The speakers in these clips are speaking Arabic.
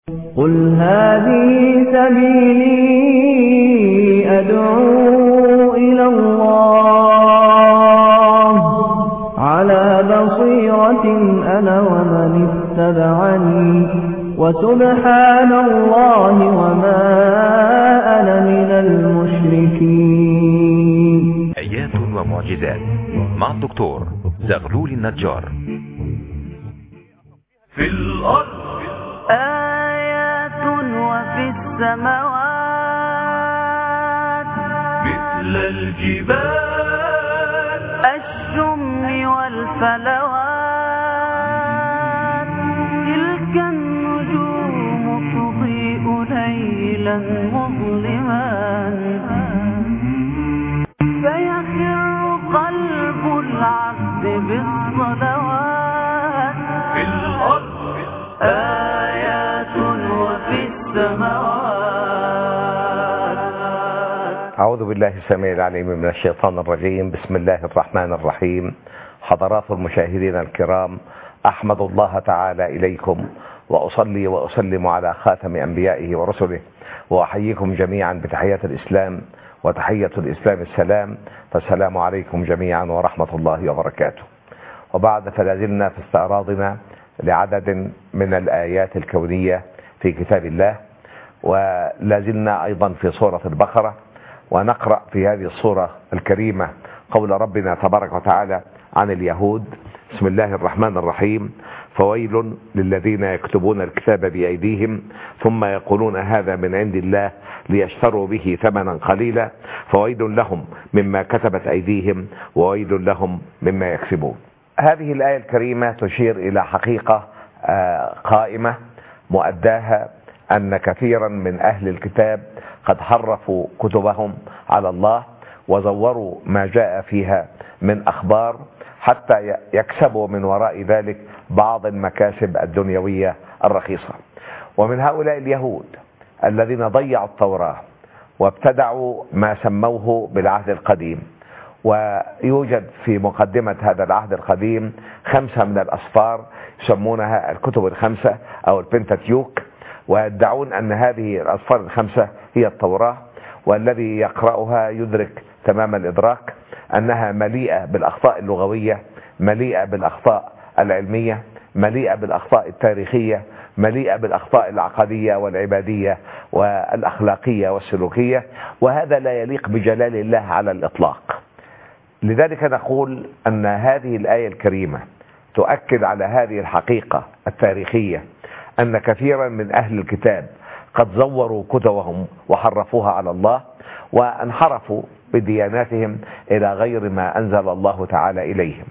قل هذه سبيلي أدعو إلى الله على بصيرة أنا ومن اتبعني وسبحان الله وما أنا من المشركين. آيات ومعجزات مع الدكتور زغلول النجار. في الأرض آيات وفي السماوات مثل الجبال الشم والفلوات تلك النجوم تضيء ليلا مظلما فيخر قلب العبد بالصلوات. في الأرض آيات وفي السماوات. أعوذ بالله السميع العليم من الشيطان الرجيم. بسم الله الرحمن الرحيم. حضرات المشاهدين الكرام، أحمد الله تعالى إليكم وأصلي وأسلم على خاتم أنبيائه ورسله، وأحييكم جميعا بتحية الإسلام، وتحية الإسلام السلام، فالسلام عليكم جميعا ورحمة الله وبركاته. وبعد فلازلنا في استعراضنا لعدد من الآيات الكونية في كتاب الله، ولازلنا أيضا في سورة البقرة، ونقرأ في هذه السورة الكريمة قول ربنا تبارك وتعالى عن اليهود. بسم الله الرحمن الرحيم. فويل للذين يكتبون الكتاب بأيديهم ثم يقولون هذا من عند الله ليشتروا به ثمنا قليلا فويل لهم مما كتبت أيديهم وويل لهم مما يكسبون. هذه الآية الكريمة تشير إلى حقيقة قائمة مؤداها، أن كثيرا من أهل الكتاب قد حرفوا كتبهم على الله وزوروا ما جاء فيها من أخبار حتى يكسبوا من وراء ذلك بعض المكاسب الدنيوية الرخيصة. ومن هؤلاء اليهود الذين ضيعوا التوراة وابتدعوا ما سموه بالعهد القديم، ويوجد في مقدمة هذا العهد القديم 5 من الأسفار يسمونها الكتب الخمسة أو البنتاتيوك، ويدعون أن هذه الأسفار ال5 هي التوراة، والذي يقرأها يدرك تمام الإدراك أنها مليئة بالأخطاء اللغوية، مليئة بالأخطاء العلمية، مليئة بالأخطاء التاريخية، مليئة بالأخطاء العقدية والعبادية والأخلاقية والسلوكية، وهذا لا يليق بجلال الله على الإطلاق. لذلك نقول أن هذه الآية الكريمة تؤكد على هذه الحقيقة التاريخية، أن كثيرا من أهل الكتاب قد زوروا كتبهم وحرفوها على الله، وانحرفوا بدياناتهم إلى غير ما أنزل الله تعالى إليهم.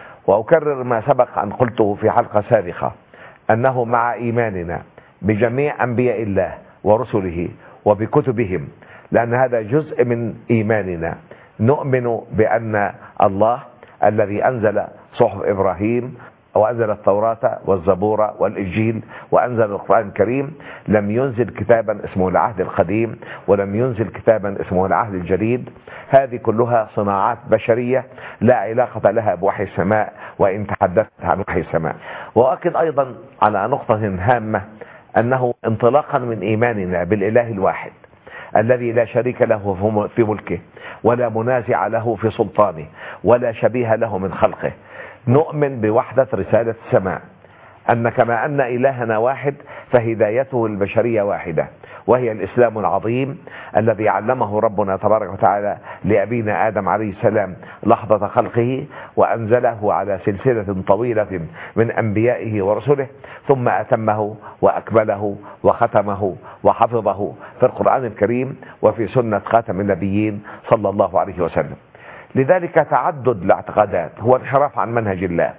وأكرر ما سبق أن قلته في حلقة سابقة، أنه مع إيماننا بجميع أنبياء الله ورسله وبكتبهم، لأن هذا جزء من إيماننا، نؤمن بأن الله الذي أنزل صحف إبراهيم وأنزل التوراة والزبور والإنجيل وأنزل القرآن الكريم لم ينزل كتابا اسمه العهد القديم، ولم ينزل كتابا اسمه العهد الجديد. هذه كلها صناعات بشرية لا علاقة لها بوحي السماء، وإن تحدثت عن وحي السماء. وأكد أيضا على نقطة هامة، أنه انطلاقا من إيماننا بالإله الواحد الذي لا شريك له في ملكه، ولا منازع له في سلطانه، ولا شبيه له من خلقه، نؤمن بوحدة رسالة السماء، أن كما أن إلهنا واحد فهدايته البشرية واحدة، وهي الإسلام العظيم الذي علمه ربنا تبارك وتعالى لأبينا آدم عليه السلام لحظة خلقه، وأنزله على سلسلة طويلة من أنبيائه ورسله، ثم أتمه وأكمله وختمه وحفظه في القرآن الكريم وفي سنة خاتم النبيين صلى الله عليه وسلم. لذلك تعدد الاعتقادات هو انحراف عن منهج الله،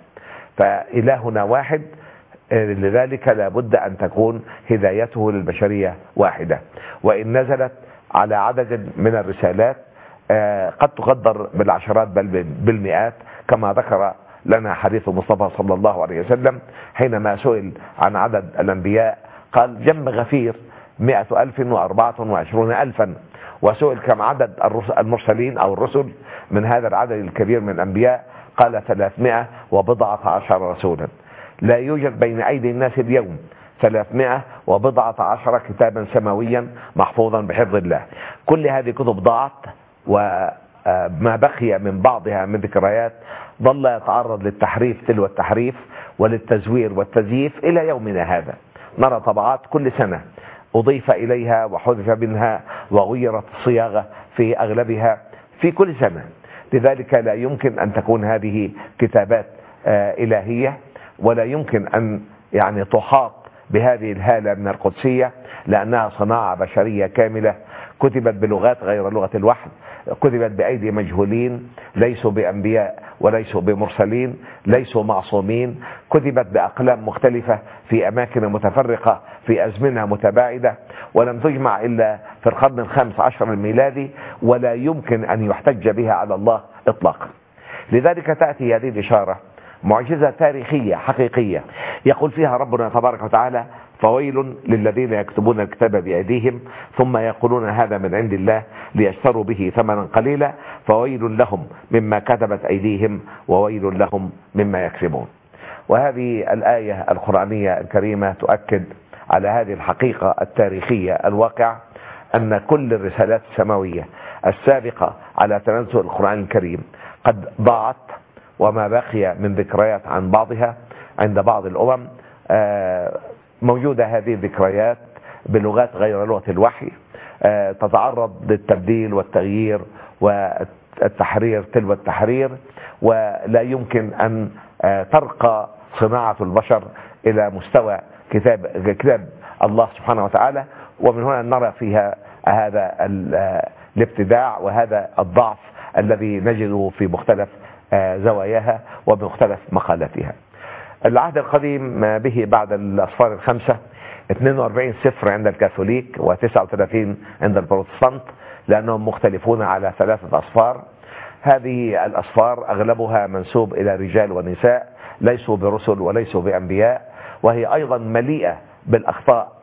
فإلهنا واحد، لذلك لا بد أن تكون هدايته للبشرية واحدة. وإن نزلت على عدد من الرسالات قد تقدر بالعشرات بل بالمئات، كما ذكر لنا حديث المصطفى صلى الله عليه وسلم حينما سئل عن عدد الأنبياء قال جم غفير 100,024,000، وسئل كم عدد المرسلين أو الرسل من هذا العدد الكبير من الأنبياء قال 300 وبضعة عشر رسولا. لا يوجد بين أيدي الناس اليوم 314 كتابا سماويا محفوظا بحفظ الله. كل هذه كتب ضاعت، وما بقي من بعضها من ذكريات ظل يتعرض للتحريف تلو التحريف وللتزوير والتزييف إلى يومنا هذا. نرى طبعات كل سنة أضيف إليها وحذف منها وغيرت الصياغة في أغلبها في كل سنة. لذلك لا يمكن أن تكون هذه كتابات إلهية، ولا يمكن أن يعني تحاط بهذه الهالة من القدسية، لأنها صناعة بشرية كاملة كتبت بلغات غير لغة الوحي، كتبت بأيدي مجهولين ليسوا بأنبياء وليسوا بمرسلين، ليسوا معصومين، كتبت بأقلام مختلفة في أماكن متفرقة في أزمنة متباعدة، ولم تجمع إلا في القرن ال15 الميلادي، ولا يمكن أن يحتج بها على الله إطلاقا. لذلك تأتي هذه الإشارة معجزة تاريخية حقيقية يقول فيها ربنا تبارك وتعالى: فويل للذين يكتبون الكتاب بأيديهم ثم يقولون هذا من عند الله ليشتروا به ثمنا قليلا فويل لهم مما كتبت أيديهم وويل لهم مما يكسبون. وهذه الآية القرآنية الكريمة تؤكد على هذه الحقيقة التاريخية الواقع، أن كل الرسالات السماوية السابقة على تنزل القرآن الكريم قد ضاعت، وما بقي من ذكريات عن بعضها عند بعض الأمم موجودة هذه الذكريات بلغات غير لغة الوحي، تتعرض للتبديل والتغيير والتحرير تلو التحرير، ولا يمكن أن ترقى صناعة البشر إلى مستوى كتاب الله سبحانه وتعالى. ومن هنا نرى فيها هذا الابتداع وهذا الضعف الذي نجده في مختلف زواياها وبمختلف مقالاتها. العهد القديم به بعد الأصفار الخمسة 42 سفر عند الكاثوليك و39 عند البروتستانت، لأنهم مختلفون على 3 أصفار. هذه الأصفار أغلبها منسوب إلى رجال ونساء ليسوا برسل وليسوا بأنبياء، وهي أيضا مليئة بالأخطاء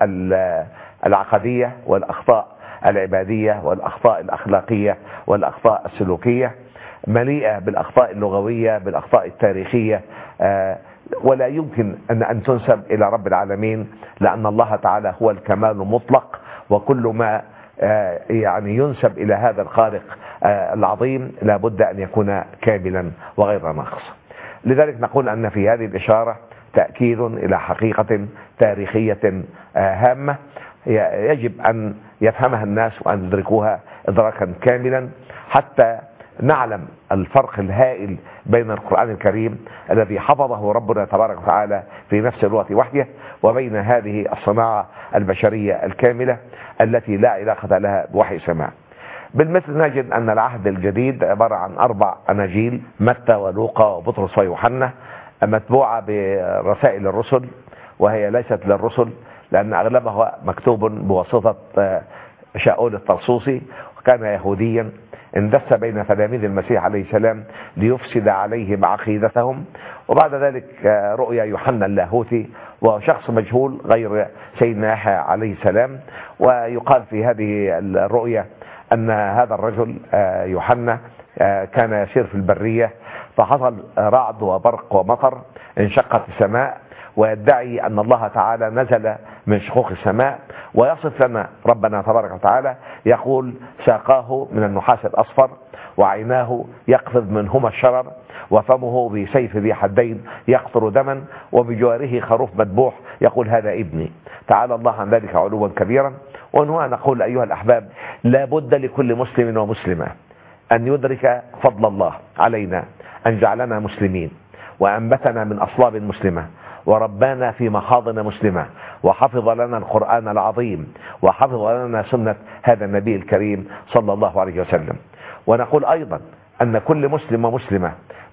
العقدية والأخطاء العبادية والأخطاء الأخلاقية والأخطاء السلوكية، مليئة بالأخطاء اللغوية بالأخطاء التاريخية، ولا يمكن أن تنسب إلى رب العالمين، لأن الله تعالى هو الكمال المطلق، وكل ما يعني ينسب إلى هذا الخالق العظيم لا بد أن يكون كاملا وغير ناقص. لذلك نقول أن في هذه الإشارة تأكيد إلى حقيقة تاريخية هامة يجب أن يفهمها الناس وأن يدركوها إدراكا كاملا، حتى نعلم الفرق الهائل بين القرآن الكريم الذي حفظه ربنا تبارك وتعالى في نفس لغة وحيه، وبين هذه الصناعة البشرية الكاملة التي لا علاقة لها بوحي سماء. بالمثل نجد أن العهد الجديد عبارة عن 4 أناجيل: متى ولوقا وبطرس ويوحنا، متبوعة برسائل الرسل، وهي ليست للرسل لأن أغلبها مكتوب بواسطة شاؤول الطرسوسي، وكان يهوديا اندس بين تلاميذ المسيح عليه السلام ليفسد عليهم عقيدتهم. وبعد ذلك رؤيا يوحنا اللاهوتي، وشخص مجهول غير سيدنا يحيى عليه السلام. ويقال في هذه الرؤيا أن هذا الرجل يوحنا كان يسير في البرية، فحصل رعد وبرق ومطر، انشقت السماء، ويدعي أن الله تعالى نزل من شقوق السماء، ويصف لنا ربنا تبارك وتعالى يقول: ساقاه من النحاس الأصفر، وعيناه يقفز منهما الشرر، وفمه بسيف ذي حدين يقطر دما، وبجواره خروف مذبوح، يقول: هذا ابني. تعالى الله عن ذلك علوا كبيرا. وهنا نقول أيها الأحباب، لا بد لكل مسلم ومسلمة أن يدرك فضل الله علينا أن جعلنا مسلمين، وأنبتنا من أصلاب مسلمة، وربانا في محاضن مسلمة، وحفظ لنا القرآن العظيم، وحفظ لنا سنة هذا النبي الكريم صلى الله عليه وسلم. ونقول أيضا أن كل مسلم ومسلمة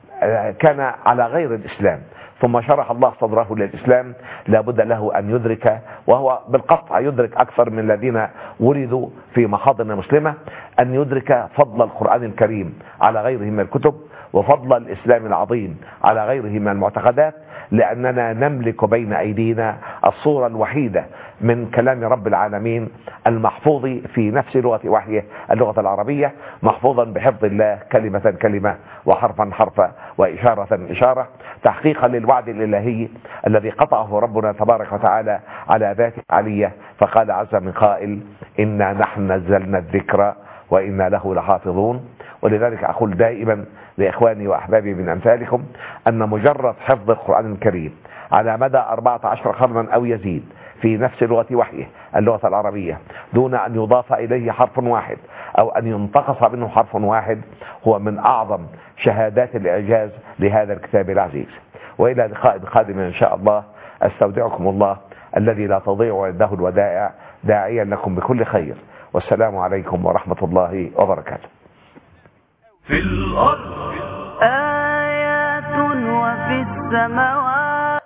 كان على غير الإسلام ثم شرح الله صدره للإسلام لابد له أن يدرك، وهو بالقطع يدرك أكثر من الذين ولدوا في محاضن مسلمة، أن يدرك فضل القرآن الكريم على غيره من الكتب، وفضل الإسلام العظيم على غيره من المعتقدات، لأننا نملك بين أيدينا الصورة الوحيدة من كلام رب العالمين المحفوظ في نفس لغة وحيه اللغة العربية، محفوظا بحفظ الله كلمة كلمة وحرفا حرفا وإشارة إشارة، تحقيقا للوعد الإلهي الذي قطعه ربنا تبارك وتعالى على ذاته العلية، فقال عز من قائل إنا نحن نزلنا الذكر وإنا له لحافظون. ولذلك أقول دائما لإخواني وأحبابي من أمثالكم أن مجرد حفظ القرآن الكريم على مدى 14 قرنا أو يزيد في نفس لغة وحيه اللغة العربية دون أن يضاف إليه حرف واحد أو أن ينتقص منه حرف واحد هو من أعظم شهادات الإعجاز لهذا الكتاب العزيز. وإلى لقاء قادم إن شاء الله، أستودعكم الله الذي لا تضيع عنده الودائع، داعيا لكم بكل خير، والسلام عليكم ورحمة الله وبركاته. في الأرض آيات وفي السماوات